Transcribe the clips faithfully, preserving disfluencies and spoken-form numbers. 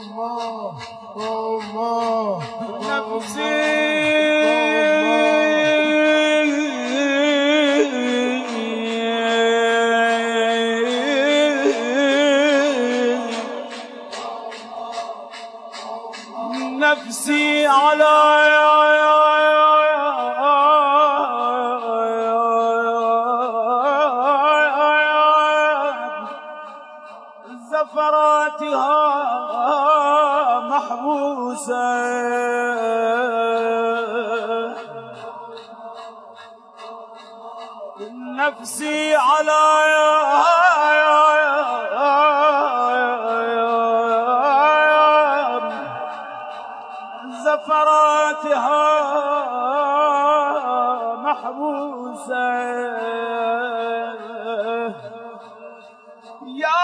نفسي على زفراتها محبوسة نفسي على زفراتها محبوسة يا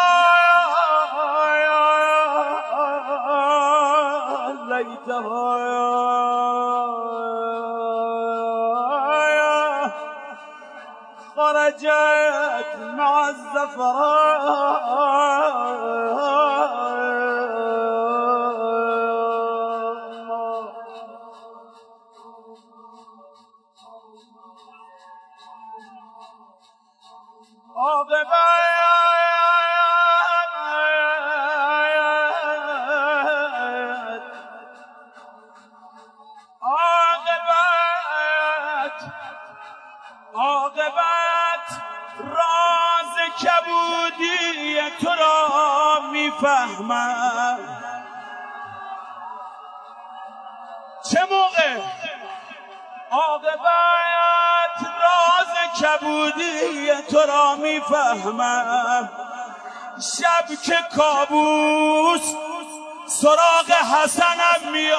ليتها خرجت مع الزفرات عاقبت عاقبت عاقبت راز کبودی تو را میفهمم چه موقع عاقبت راز کبودی تو را میفهمم شب که کابوس سراغ حسنم می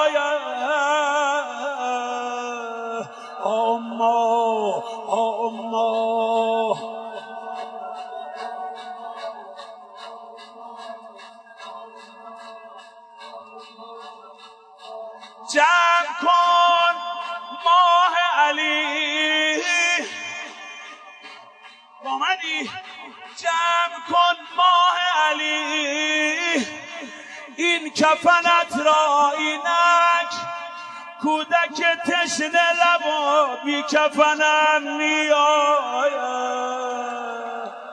آید اما اما جمع کن ماه علی آمدی جمع کن ماه علی این کفنت را اینک کودک تشنه لب و بی کفنم می آید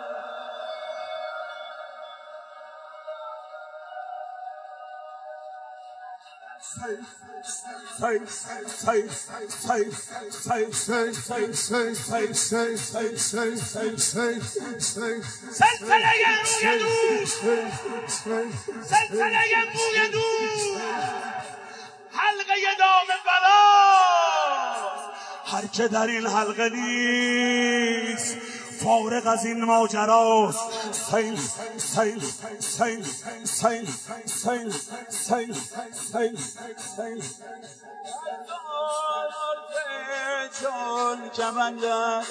سلسله موی دوست سلسله موی دوست حلقه دام بلاست هر که در این حلقه نیست فارغ از این ماجراست سیل سیل سیل سیل سیل سیل سیل سیل چون کمندش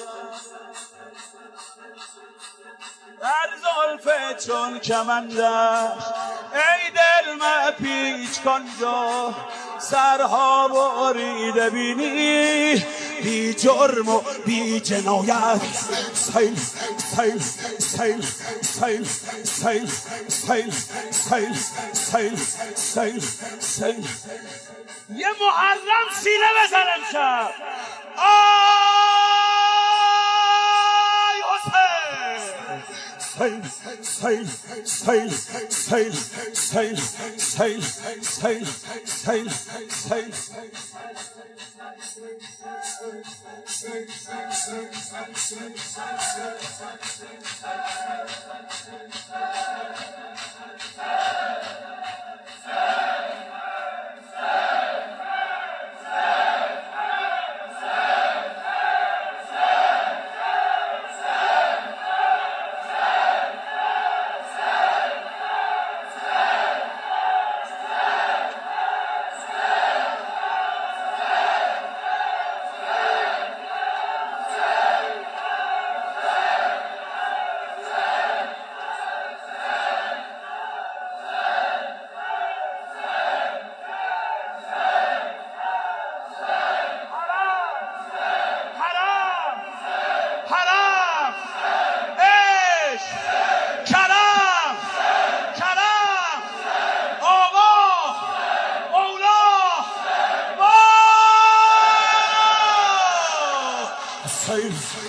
در زلف چون کمندش ای دل مپیچ کن جا سرها بریده بینی بی جرم و بی جنایت سیل سیل سیل سیل سیل سیل سیل سیل سیل سیل یه محرم سینه بزنم شب آی حسین سیل سیل سیل سیل سیل سیل سیل سیل سیل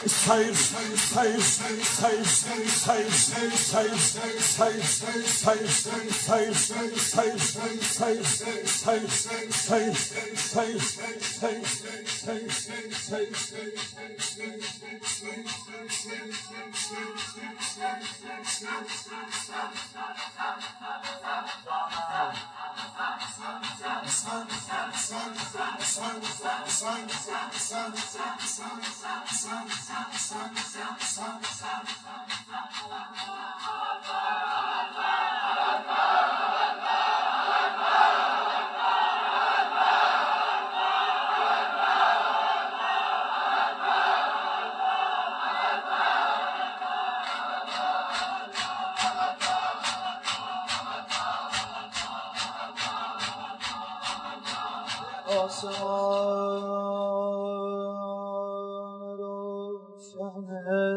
سیل سیل سیل سیل سیل سیل سیل سیل سیل سیل سیل سیل سیل سیل سیل آسمان روشنه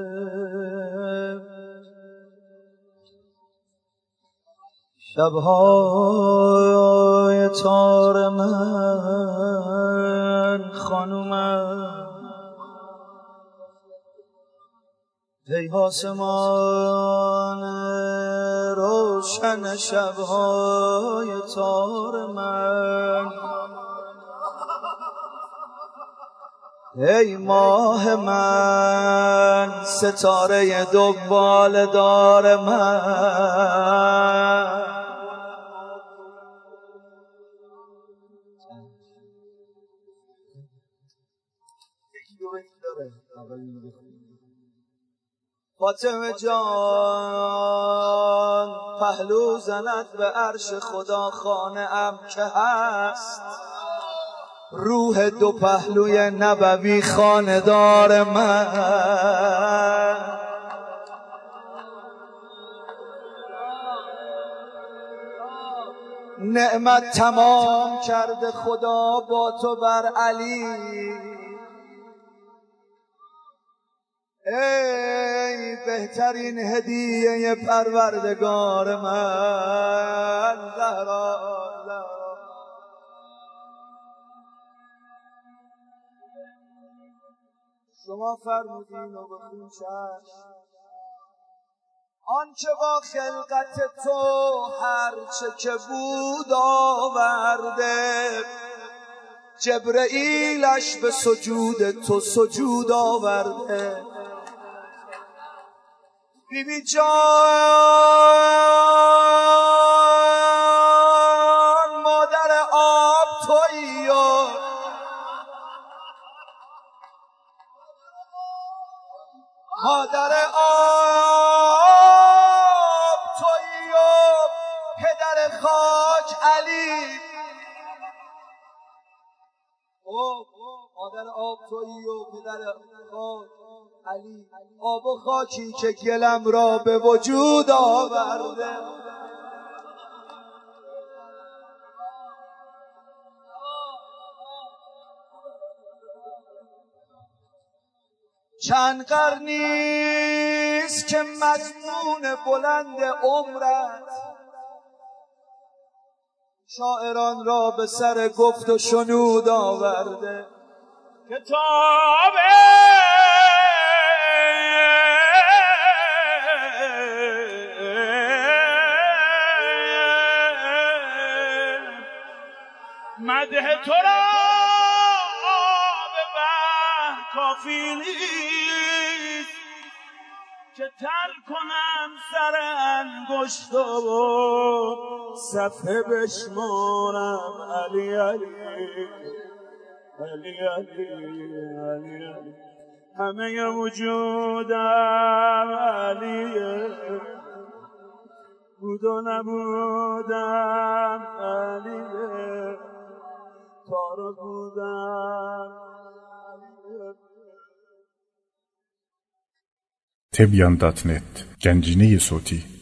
شب‌های تار من خانومم ای آسمان روشن شب‌های تار من ای ماه من ستاره دنبال دار من فاطمه جان پهلو زند به عرش خدا خانه ام که هست روح دو پهلوی نبوی خاندار من نعمت تمام کرده خدا با تو بر علی ای بهترین هدیه پروردگار من زهرا زهرا شما فرمودین و بخون چشم آنچه با خلقت تو هرچه که بود آورده جبرئیلش به سجود تو سجود آورده بی بی جان مادر آب تویی و مادر آب تویی و پدر خاک علی او مادر آب تویی و پدر خاک علی آب و خاکی که گلم را به وجود آورده چند قرنیست که مضمون بلند عمرت شاعران را به سر گفت و شنود آورده کتاب مدح تو را به بحر کافی نیست که تر کنم سر انگشت و صفحه بشمارم علی علی علی علی علی علی همه وجودم علیه بود و نبودم علیه تارو بودم تبیان دات نت گنجینه صوتی